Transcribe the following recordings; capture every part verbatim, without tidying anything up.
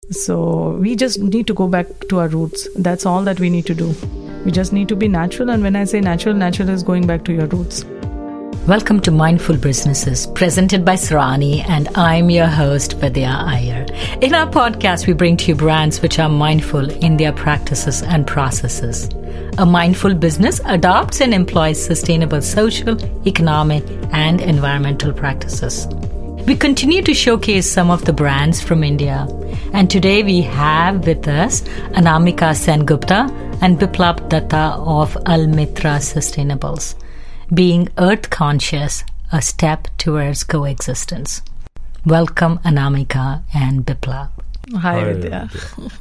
So we just need to go back to our roots. That's all that we need to do. We just need to be natural. And when I say natural, natural is going back to your roots. Welcome to Mindful Businesses, presented by Sarani, and I'm your host, Vidya Iyer. In our podcast, we bring to you brands which are mindful in their practices and processes. A mindful business adopts and employs sustainable social, economic, and environmental practices. We continue to showcase some of the brands from India. And today we have with us Anamika Sengupta and Biplab Datta of Almitra Sustainables. Being earth conscious, a step towards coexistence. Welcome, Anamika and Biplab. Hi, Hi Vidya.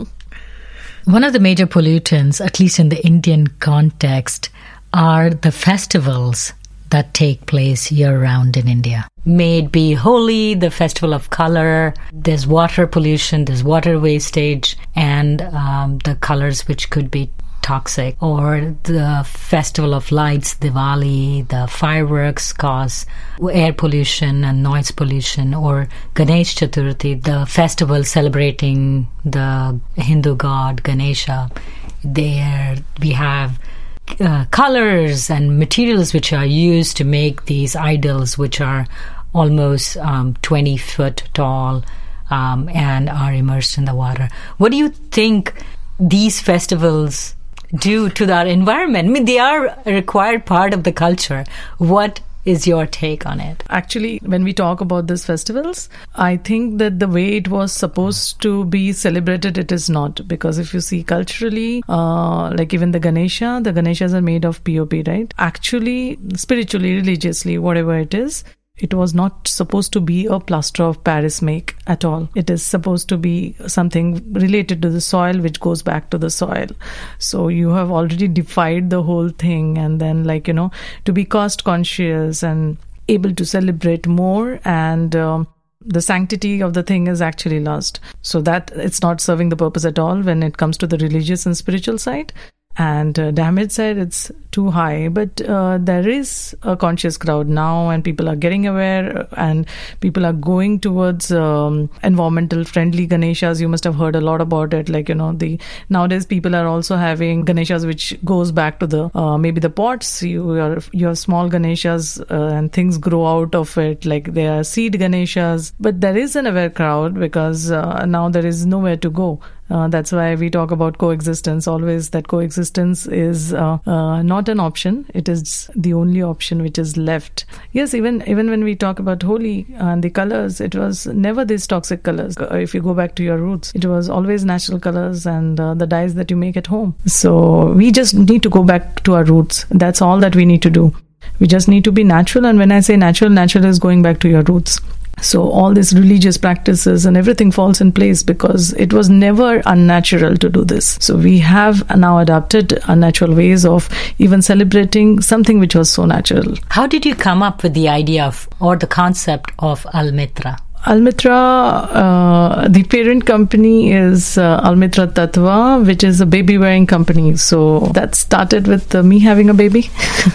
One of the major pollutants, at least in the Indian context, are the festivals that take place year-round in India. May it be Holi, the festival of color, there's water pollution, there's water wastage, and um, the colors which could be toxic, or the festival of lights, Diwali, the fireworks cause air pollution and noise pollution, or Ganesh Chaturthi, the festival celebrating the Hindu god Ganesha. There we have uh, colors and materials which are used to make these idols, which are almost um, twenty foot tall um, and are immersed in the water. What do you think these festivals do to our environment? I mean, they are a required part of the culture. What is your take on it? Actually, when we talk about these festivals, I think that the way it was supposed to be celebrated, it is not. Because if you see culturally, uh, like even the Ganesha, the Ganeshas are made of P O P, right? Actually, spiritually, religiously, whatever it is, it was not supposed to be a plaster of Paris make at all. It is supposed to be something related to the soil, which goes back to the soil. So you have already defied the whole thing. And then, like, you know, to be cost conscious and able to celebrate more, and um, the sanctity of the thing is actually lost. So that it's not serving the purpose at all when it comes to the religious and spiritual side. And uh, damage side, it's too high. But uh, there is a conscious crowd now, and people are getting aware, and people are going towards um, environmental friendly Ganeshas. You must have heard a lot about it. Like, you know, the nowadays people are also having Ganeshas which goes back to the uh, maybe the pots. You are you have small Ganeshas uh, and things grow out of it. Like they are seed Ganeshas. But there is an aware crowd because uh, now there is nowhere to go. Uh, that's why we talk about coexistence always, that coexistence is uh, uh, not an option. It is the only option which is left. Yes, even even when we talk about Holi and the colors, it was never these toxic colors. If you go back to your roots, it was always natural colors and uh, the dyes that you make at home. So we just need to go back to our roots. That's all that we need to do. We just need to be natural. And when I say natural, natural is going back to your roots. So all these religious practices and everything falls in place because it was never unnatural to do this. So we have now adapted unnatural ways of even celebrating something which was so natural. How did you come up with the idea of or the concept of Almitra? Almitra, uh, the parent company is uh, Almitra Tattva, which is a baby wearing company. So that started with uh, me having a baby.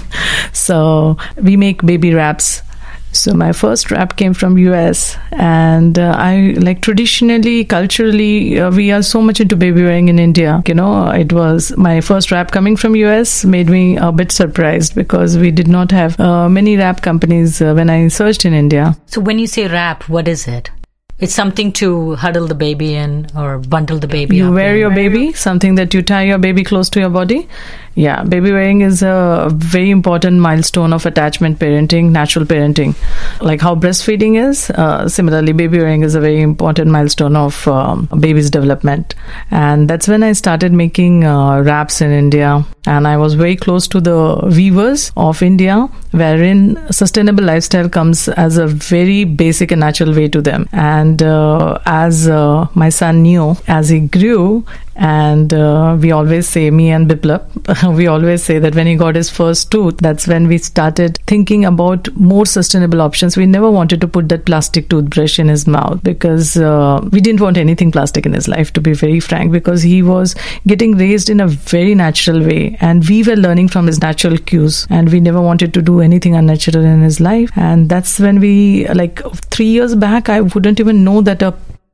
So we make baby wraps. So my first wrap came from U S, and uh, I like traditionally, culturally, uh, we are so much into baby wearing in India. You know, it was my first wrap coming from U S made me a bit surprised because we did not have uh, many wrap companies uh, when I searched in India. So when you say wrap, what is it? It's something to huddle the baby in or bundle the baby you up. You wear in. your baby, something that you tie your baby close to your body. Yeah, baby wearing is a very important milestone of attachment parenting, natural parenting. Like how breastfeeding is, uh, similarly, baby wearing is a very important milestone of um, a baby's development. And that's when I started making uh, wraps in India. And I was very close to the weavers of India, wherein sustainable lifestyle comes as a very basic and natural way to them. And uh, as uh, my son knew, as he grew, and uh, we always say, me and Biplab, we always say that when he got his first tooth, that's when we started thinking about more sustainable options. We never wanted to put that plastic toothbrush in his mouth because uh, we didn't want anything plastic in his life, to be very frank, because he was getting raised in a very natural way and we were learning from his natural cues, and we never wanted to do anything unnatural in his life. And that's when we, like three years back, I wouldn't even know that a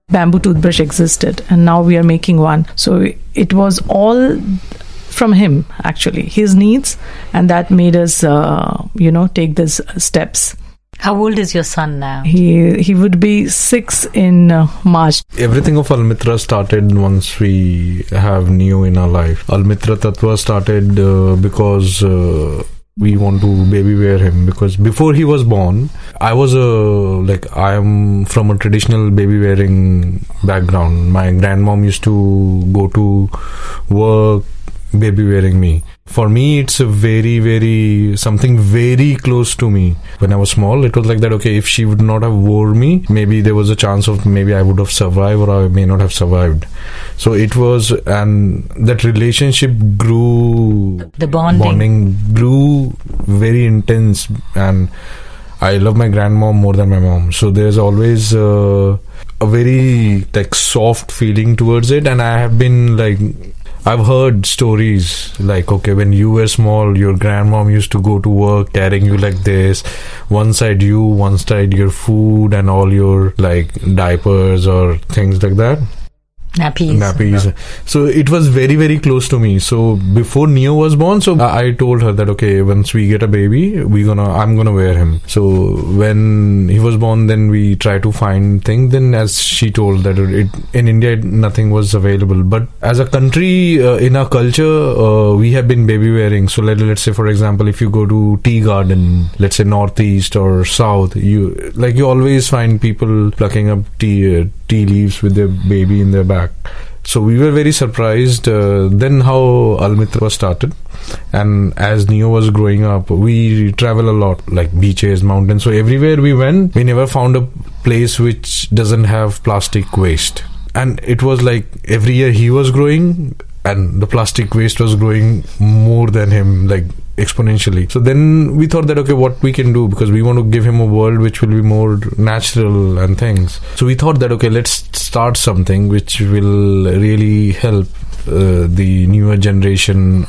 bamboo toothbrush existed, and now we are making one. So it was all from him, actually, his needs, and that made us, uh, you know, take these steps. How old is your son now? He he would be six in uh, March. Everything of Almitra started once we have Neo in our life. Almitra Tattva started uh, because uh, we want to baby wear him, because before he was born, I was a like I am from a traditional baby wearing background. My grandmom used to go to work baby wearing me. For me, it's a very, very, something very close to me. When I was small, it was like that, okay, if she would not have wore me, maybe there was a chance of maybe I would have survived or I may not have survived. So it was, and that relationship grew, the bonding, bonding grew very intense, and I love my grandmom more than my mom. So there's always uh, a very like soft feeling towards it, and I have been like, I've heard stories like, okay, when you were small, your grandmom used to go to work carrying you like this. One side you, one side your food and all your like diapers or things like that. Nappies. Nappies. So it was very, very close to me. So before Neo was born, so I told her that, okay, once we get a baby, we gonna, I'm gonna wear him. So when he was born, then we try to find things. Then as she told that it, in India, nothing was available. But as a country, uh, in our culture, uh, we have been baby wearing. So let, let's say, for example, if you go to tea garden, let's say Northeast or South, you, like you always find people plucking up tea, uh, tea leaves with their baby in their back. So we were very surprised uh, then how Almitra was started. And as Neo was growing up, we travel a lot, like beaches, mountains. So everywhere we went, we never found a place which doesn't have plastic waste. And it was like every year he was growing and the plastic waste was growing more than him, like exponentially. So then we thought that, okay, what we can do, because we want to give him a world which will be more natural and things. So we thought that, okay, let's start something which will really help uh, the newer generation,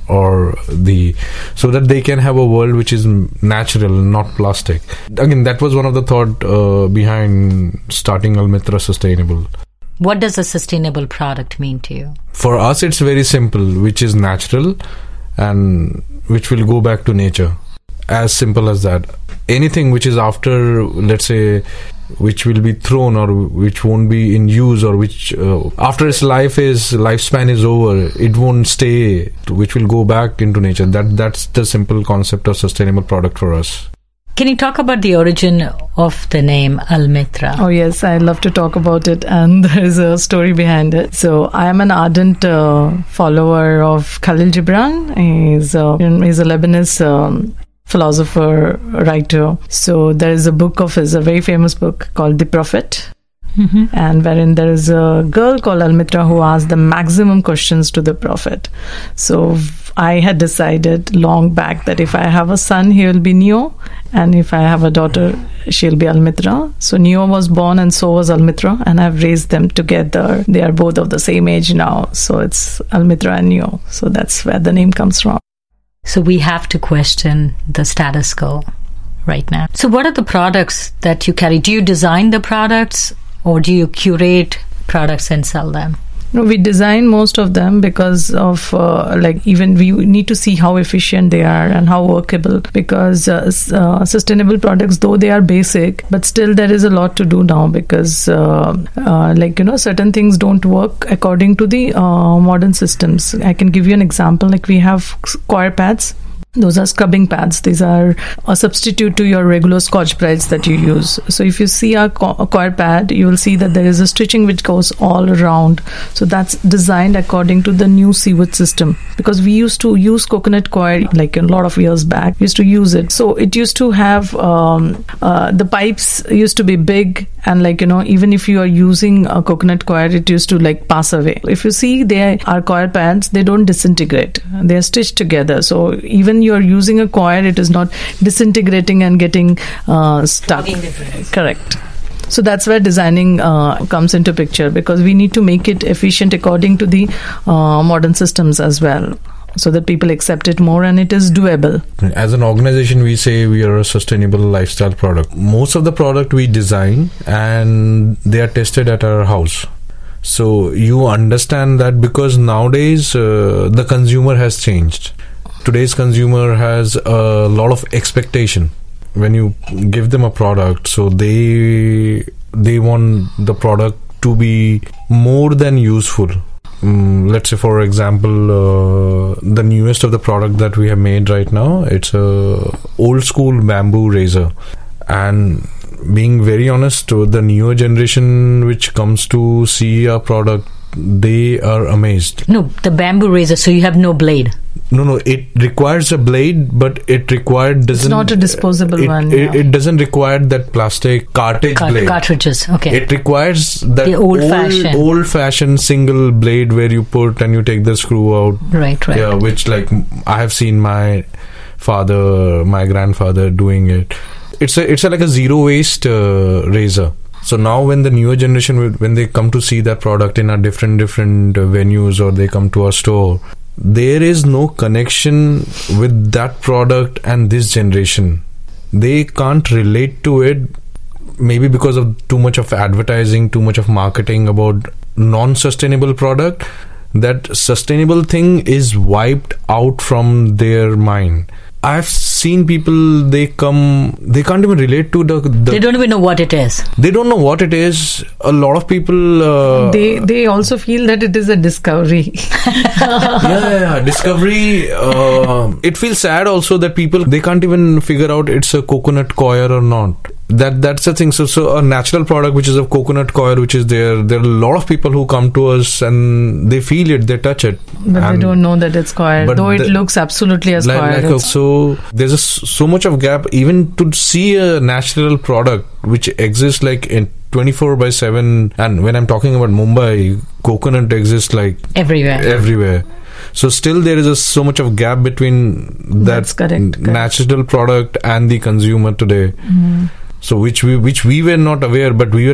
or the so that they can have a world which is natural, not plastic. Again, that was one of the thought uh, behind starting Almitra Sustainable. What does a sustainable product mean to you? For us, it's very simple, which is natural and which will go back to nature. As simple as that. Anything which is after, let's say, which will be thrown or which won't be in use, or which uh, after its life is lifespan is over, it won't stay, which will go back into nature. That that's the simple concept of sustainable product for us. Can you talk about the origin of the name Almitra? Oh yes, I love to talk about it, and there is a story behind it. So I am an ardent uh, follower of Khalil Gibran. He's, uh, he's a Lebanese um, philosopher, writer. So there is a book of his, a very famous book called The Prophet. Mm-hmm. And wherein there is a girl called Almitra who asks the maximum questions to the Prophet. So I had decided long back that if I have a son, he will be Neo, and if I have a daughter, she'll be Almitra. So Neo was born and so was Almitra, and I've raised them together. They are both of the same age now, so it's Almitra and Neo. So that's where the name comes from. So we have to question the status quo right now. So what are the products that you carry? Do you design the products, or do you curate products and sell them? No, we design most of them because of uh, like even we need to see how efficient they are and how workable, because uh, uh, sustainable products, though they are basic, but still there is a lot to do now, because uh, uh, like you know certain things don't work according to the uh, modern systems. I can give you an example. Like we have coir pads. Those are scrubbing pads. These are a substitute to your regular Scotch Brites that you use. So if you see a coir pad, you will see that there is a stitching which goes all around. So that's designed according to the new sewage system. Because we used to use coconut coir like a lot of years back. We used to use it. So it used to have, um, uh, the pipes used to be big, and like, you know, even if you are using a coconut coir, it used to like pass away. If you see there are coir pads, they don't disintegrate. They are stitched together. So even you are using a coir, it is not disintegrating and getting uh, stuck. Correct. So that's where designing uh, comes into picture, because we need to make it efficient according to the uh, modern systems as well. so that people accept it more and it is doable. As an organization, we say we are a sustainable lifestyle product. Most of the product we design and they are tested at our house. So you understand that because nowadays uh, the consumer has changed. Today's consumer has a lot of expectation. When you give them a product, so they they want the product to be more than useful. Um, let's say, for example, uh, the newest of the product that we have made right now, it's a old school bamboo razor. And being very honest, the newer generation which comes to see our product, they are amazed. No, the bamboo razor, so you have no blade. No, no, it requires a blade, but it required doesn't. It's not a disposable it, one. It, yeah. it doesn't require that plastic cartridge Cart- blade. Cartridges, okay. It requires that the old, old fashioned. old fashioned single blade where you put and you take the screw out. Right, right. Yeah, which like I have seen my father, my grandfather doing it. It's a it's a, like a zero waste uh, razor. So now when the newer generation, when they come to see that product in our different different venues or they come to our store, there is no connection with that product and this generation. They can't relate to it, maybe because of too much of advertising, too much of marketing about non-sustainable product. That sustainable thing is wiped out from their mind. I've seen people, they come, they can't even relate to the, the... They don't even know what it is. They don't know what it is. A lot of people... Uh, they they also feel that it is a discovery. yeah, yeah, yeah, discovery. Uh, it feels sad also that people, they can't even figure out it's a coconut coir or not. That That's the thing. So, so a natural product which is a coconut coir, which is there, there are a lot of people who come to us and they feel it, they touch it. But and they don't know that it's coir, though it the, looks absolutely as like, coir. like a, so there's a, so much of gap even to see a natural product which exists like in twenty-four by seven. And when I'm talking about Mumbai, coconut exists like everywhere. Everywhere. So still there is a, so much of gap between that correct, natural correct. product and the consumer today. Mm. So which we which we were not aware, but we were